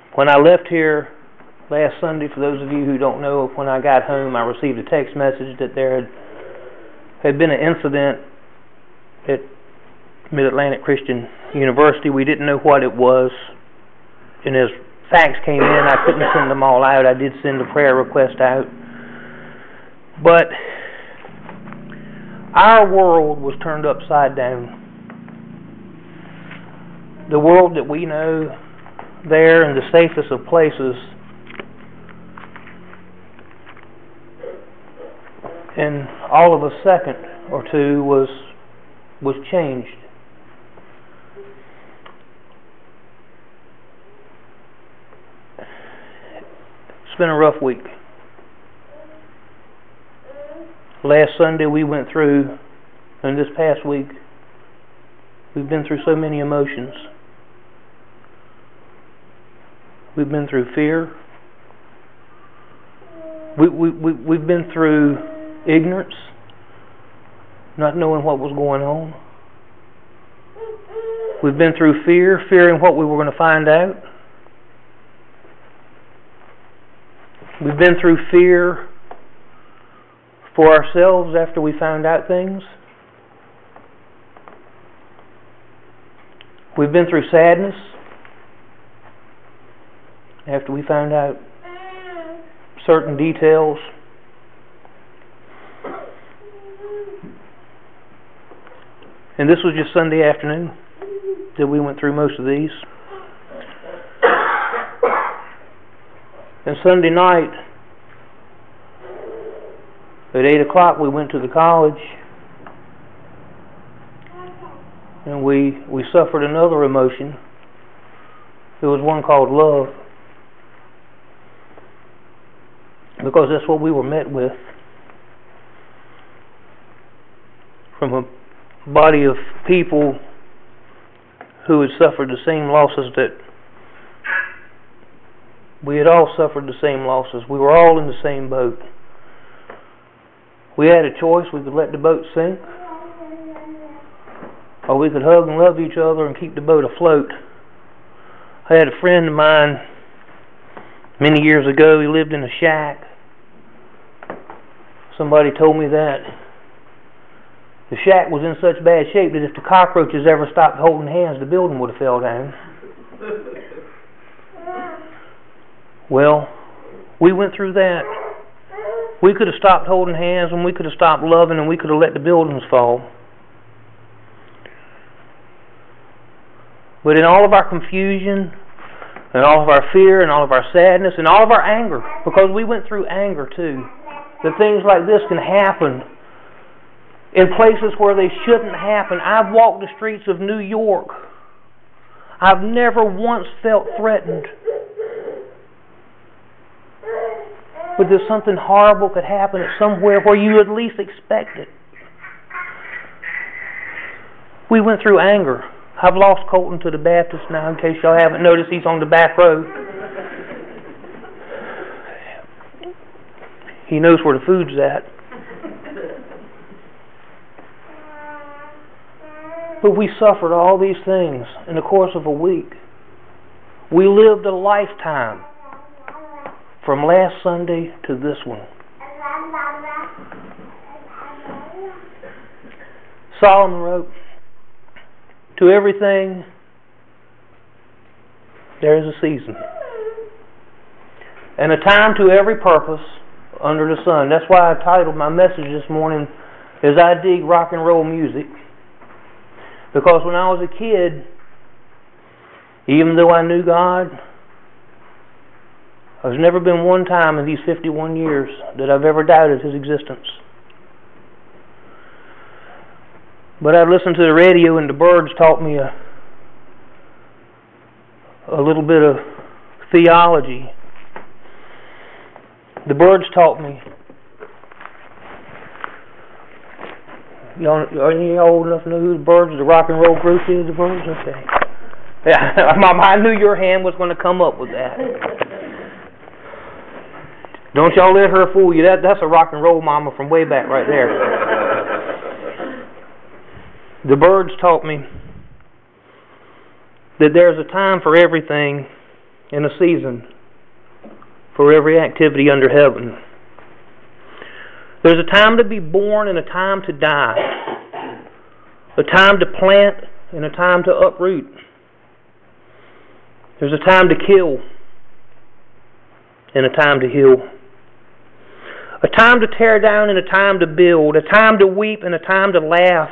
When I left here last Sunday, for those of you who don't know, when I got home, I received a text message that there had been an incident at Mid-Atlantic Christian University. We didn't know what it was, and as facts came in, I couldn't send them all out. I did send a prayer request out, but our world was turned upside down. The world that we know there in the safest of places, in all of a second or two, was changed. It's been a rough week. Last Sunday we went through, and this past week we've been through so many emotions. We've been through fear. We've been through ignorance, not knowing what was going on. We've been through fear, fearing what we were going to find out. We've been through fear for ourselves after we found out things. We've been through sadness after we found out certain details. And this was just Sunday afternoon that we went through most of these. And Sunday night at 8 o'clock we went to the college, and we suffered another emotion. It was one called love, because that's what we were met with from a body of people who had suffered the same losses that we had all suffered. The same losses. We were all in the same boat. We had a choice. We could let the boat sink, or we could hug and love each other and keep the boat afloat. I had a friend of mine many years ago. He lived in a shack. Somebody told me that the shack was in such bad shape that if the cockroaches ever stopped holding hands, the building would have fell down. Well, we went through that. We could have stopped holding hands, and we could have stopped loving, and we could have let the buildings fall. But in all of our confusion, and all of our fear, and all of our sadness, and all of our anger, because we went through anger too, that things like this can happen in places where they shouldn't happen. I've walked the streets of New York. I've never once felt threatened. But there's something horrible could happen at somewhere where you at least expect it. We went through anger. I've lost Colton to the Baptist now, in case y'all haven't noticed. He's on the back row. He knows where the food's at. But we suffered all these things in the course of a week. We lived a lifetime from last Sunday to this one. Solomon wrote, "To everything there is a season, and a time to every purpose under the sun." That's why I titled my message this morning, "As I Dig Rock and Roll Music." Because when I was a kid, even though I knew God, there's never been one time in these 51 years that I've ever doubted His existence. But I listened to the radio, and the birds taught me a little bit of theology. The birds taught me. Are you old enough to know who the Birds, the rock and roll group is? The Birds? Okay. Yeah, I knew your hand was going to come up with that. Don't y'all let her fool you. That's a rock and roll mama from way back right there. The Birds taught me that there's a time for everything and a season for every activity under heaven. There's a time to be born and a time to die. A time to plant and a time to uproot. There's a time to kill and a time to heal. A time to tear down and a time to build. A time to weep and a time to laugh.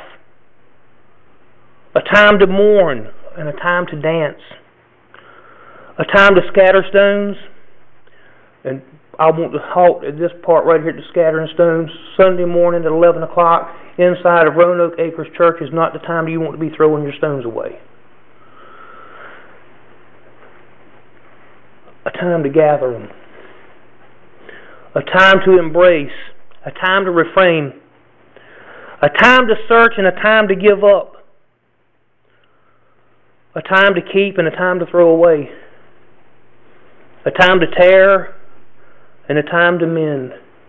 A time to mourn and a time to dance. A time to scatter stones. And I want to halt at this part right here to scattering stones. Sunday morning at 11 o'clock inside of Roanoke Acres Church is not the time you want to be throwing your stones away. A time to gather them. A time to embrace. A time to refrain. A time to search and a time to give up. A time to keep and a time to throw away. A time to tear and a time to mend.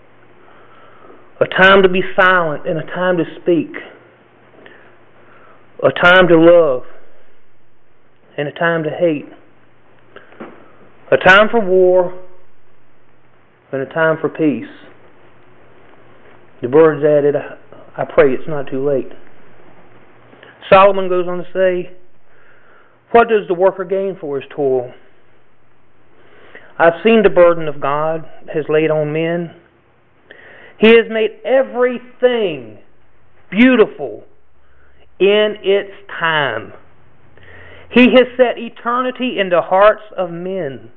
A time to be silent and a time to speak. A time to love and a time to hate. A time for war and a time for peace. The Birds added, I pray it's not too late. Solomon goes on to say, what does the worker gain for his toil? I've seen the burden of God has laid on men. He has made everything beautiful in its time. He has set eternity in the hearts of men.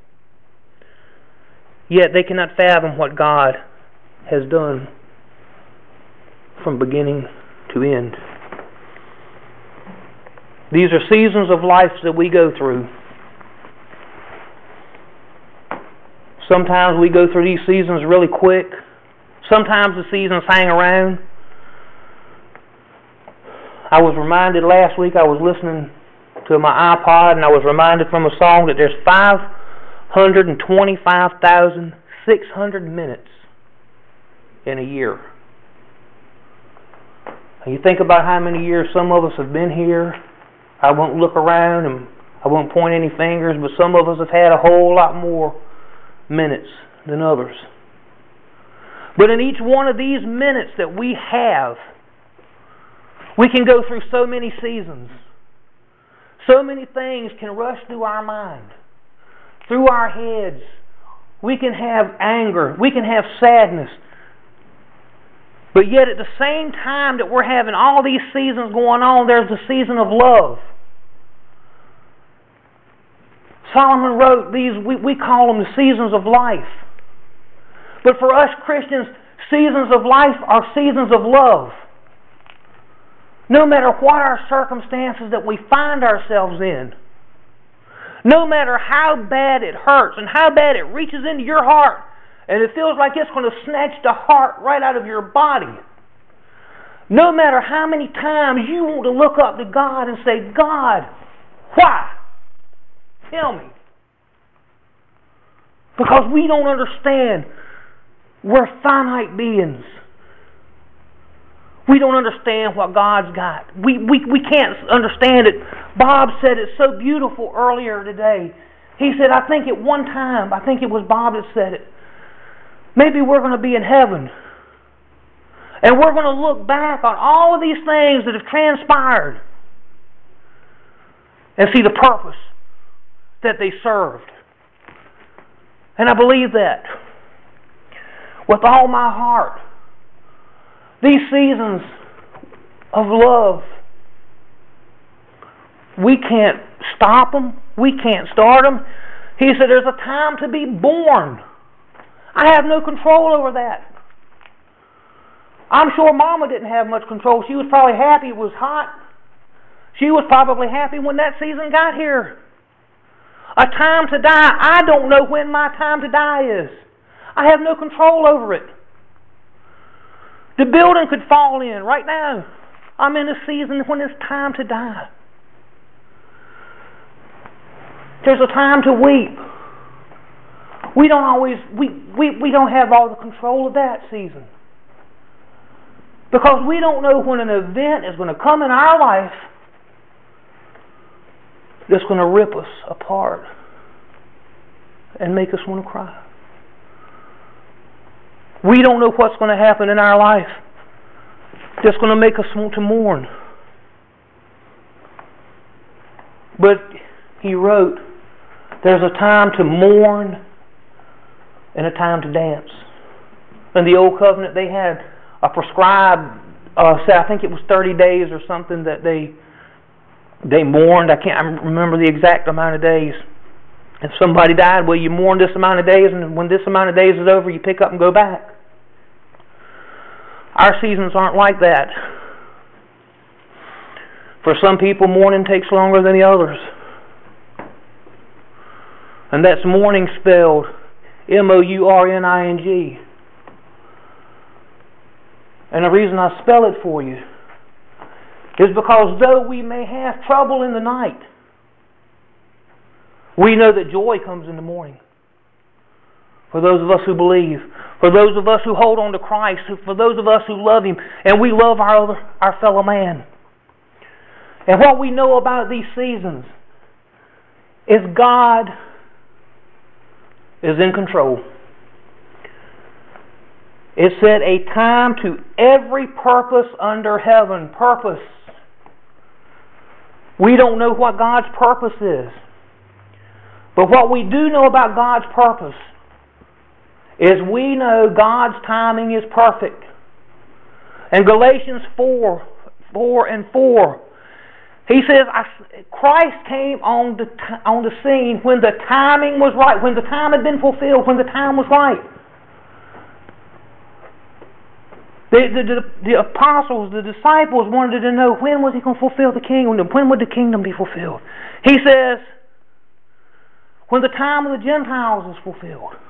Yet they cannot fathom what God has done from beginning to end. These are seasons of life that we go through. Sometimes we go through these seasons really quick. Sometimes the seasons hang around. I was reminded last week, I was listening to my iPod, and I was reminded from a song that there's 525,600 minutes in a year. And you think about how many years some of us have been here. I won't look around and I won't point any fingers, but some of us have had a whole lot more minutes than others. But in each one of these minutes that we have, we can go through so many seasons. So many things can rush through our mind, through our heads. We can have anger. We can have sadness. But yet at the same time that we're having all these seasons going on, there's the season of love. Solomon wrote these, we call them the seasons of life. But for us Christians, seasons of life are seasons of love. No matter what our circumstances that we find ourselves in, no matter how bad it hurts and how bad it reaches into your heart, and it feels like it's going to snatch the heart right out of your body, no matter how many times you want to look up to God and say, God, why? Tell me. Because we don't understand. We're finite beings. We don't understand what God's got. We can't understand it. Bob said it so beautiful earlier today. He said, I think at one time, I think it was Bob that said it, maybe we're going to be in heaven. And we're going to look back on all of these things that have transpired and see the purpose that they served. And I believe that with all my heart. These seasons of love, we can't stop them. We can't start them. He said there's a time to be born. I have no control over that. I'm sure Mama didn't have much control. She was probably happy it was hot. She was probably happy when that season got here. A time to die. I don't know when my time to die is. I have no control over it. The building could fall in right now. I'm in a season when it's time to die. There's a time to weep. We don't have all the control of that season. Because we don't know when an event is going to come in our life that's going to rip us apart. and make us want to cry. We don't know what's going to happen in our life that's going to make us want to mourn. But he wrote, there's a time to mourn and a time to dance. In the Old Covenant, they had a prescribed, I think it was 30 days or something that they mourned. I can't remember the exact amount of days. If somebody died, well, you mourn this amount of days, and when this amount of days is over, you pick up and go back. Our seasons aren't like that. For some people, mourning takes longer than the others. And that's mourning spelled M-O-U-R-N-I-N-G. And the reason I spell it for you is because though we may have trouble in the night, we know that joy comes in the morning. For those of us who believe, for those of us who hold on to Christ, for those of us who love Him, and we love our fellow man. And what we know about these seasons is God is in control. It said a time to every purpose under heaven. Purpose. We don't know what God's purpose is. But what we do know about God's purpose is we know God's timing is perfect. And Galatians 4:4, he says, Christ came on the scene when the timing was right, when the time had been fulfilled, when the time was right. The apostles, the disciples wanted to know when was He going to fulfill the kingdom, when would the kingdom be fulfilled. He says, when the time of the Gentiles is fulfilled.